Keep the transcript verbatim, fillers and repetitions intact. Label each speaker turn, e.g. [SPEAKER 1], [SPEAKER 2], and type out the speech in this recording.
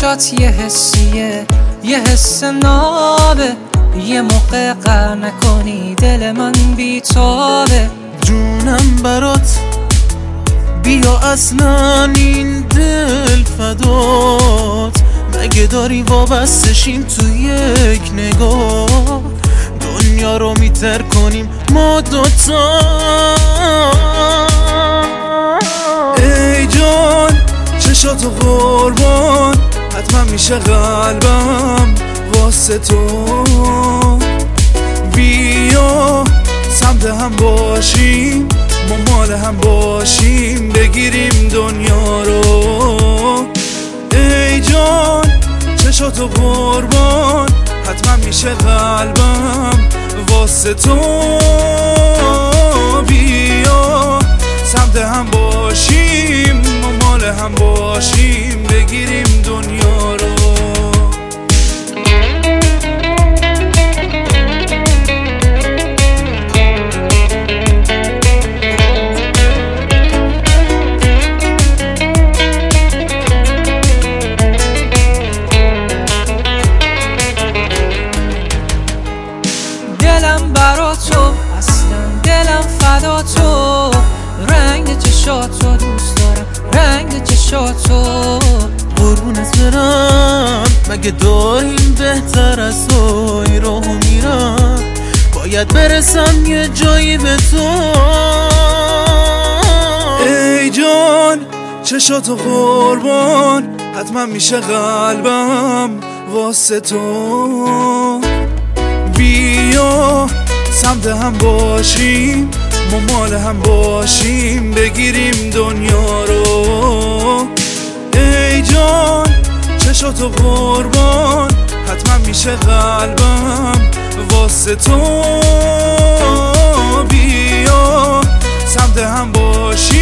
[SPEAKER 1] چشات یه حسیه، یه حس نابه، یه موقع قهر نکنی دل من بیتابه.
[SPEAKER 2] جونم برات بیا اصلا این دل فدات، مگه داری وابستشیم تو یک نگاه، دنیا رو میتر کنیم ما دوتا. ای جان چشاتو قربان، حتما میشه قلبم واسه تو. بیا سمت هم باشیم، ما مال هم باشیم، بگیریم دنیا رو. ای جان چشاتو قربان، حتما میشه قلبم واسه تو. بیا سمت هم باشیم، ما مال هم باشیم، بگیریم دنیا رو.
[SPEAKER 1] دلم برا تو، اصلا دلم فدا تو، رنگ چشاتو دوست دارم، رنگ چشاتو.
[SPEAKER 2] قربونت برم، مگه داریم بهتر از توی راهو میرم، باید برسم یه جایی به تو. ای جان چشاتو قربان، حتما میشه قلبم واسه تو. بیا سمت هم باشیم، ما مال هم باشیم، بگیریم دنیا رو. ای جان چشاتو قربان، حتما میشه قلبم واسه تو. بیا سمت هم باشیم،